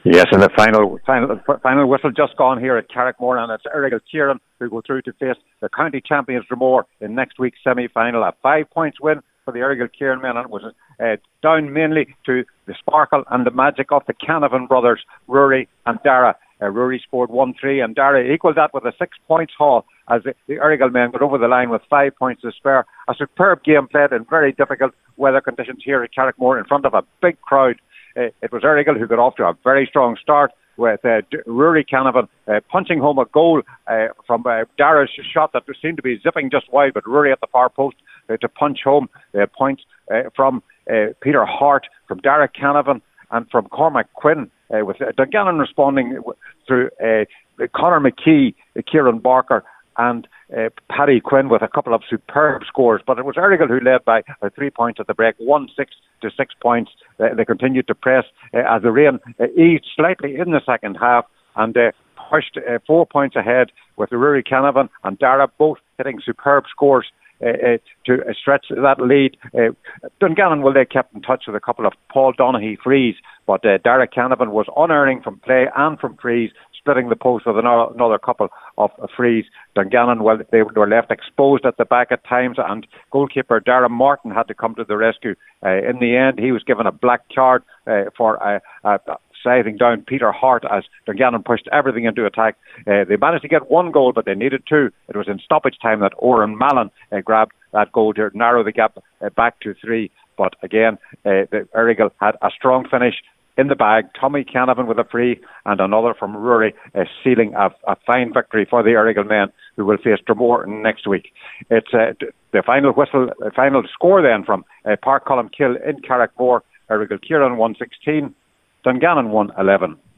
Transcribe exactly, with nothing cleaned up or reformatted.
Yes, and the final final final whistle just gone here at Carrickmore, and it's Errigal Kieran who go through to face the county champions Dromore in next week's semi-final. A five points win for the Errigal Kieran men, and it was uh, down mainly to the sparkle and the magic of the Canavan brothers, Rory and Dara. Uh, Rory scored one three, and Dara equalled that with a six points haul as the, the Errigal men got over the line with five points to spare. A superb game played in very difficult weather conditions here at Carrickmore in front of a big crowd. Uh, it was Errigal who got off to a very strong start with uh, D- Rory Canavan uh, punching home a goal uh, from uh, Dara's shot that seemed to be zipping just wide, but Rory at the far post uh, to punch home uh, points uh, from uh, Peter Hart, from Dara Canavan, and from Cormac Quinn, uh, with uh, Dungannon responding through uh, Conor McKee, uh, Kieran Barker, and uh, Paddy Quinn with a couple of superb scores. But it was Errigal who led by uh, three points at the break, one six to six points. Uh, they continued to press uh, as the rain uh, eased slightly in the second half, and uh, pushed uh, four points ahead with Rory Canavan and Dara both hitting superb scores uh, uh, to uh, stretch that lead. Uh, Dungannon, well, they kept in touch with a couple of Paul Donaghy frees, but uh, Dara Canavan was unearning from play and from frees, splitting the post with another, another couple of frees. Dungannon, well, they were left exposed at the back at times, and goalkeeper Dara Martin had to come to the rescue. Uh, in the end, he was given a black card uh, for uh, uh, sizing down Peter Hart as Dungannon pushed everything into attack. Uh, they managed to get one goal, but they needed two. It was in stoppage time that Oren Mallon uh, grabbed that goal to narrow the gap uh, back to three. But again, uh, the Errigal had a strong finish in the bag. Tommy Canavan with a free and another from Rory, uh, sealing a, a fine victory for the Errigal men, who will face Dromore next week. It's uh, the final whistle, uh, final score then from uh, Park Columkill in Carrickmore. Errigal Kieran one sixteen, Dungannon one eleven.